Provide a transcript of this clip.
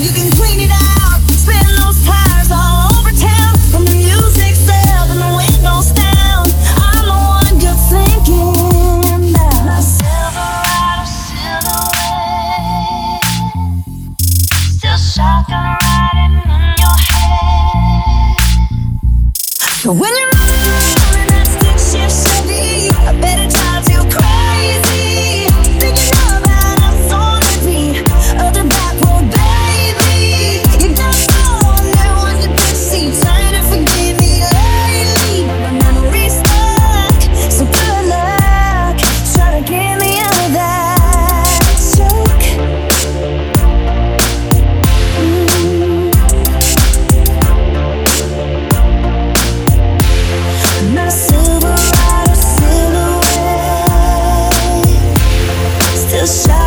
You can clean it out, spin those tires all over town. When the music's up and the windows down, I'm the one you're thinking about. My Silverado silhouette, still shotgun riding in your head. So when you're riding in that stick shift Chevy, I bet it drives you crazy. Thinking of how that's on repeat, other back road, baby. You got someone new on your back seat, trying to forgive me lately. My memory's stuck, so good luck. Try to get me out of that choke. My Silverado silhouette, still shining.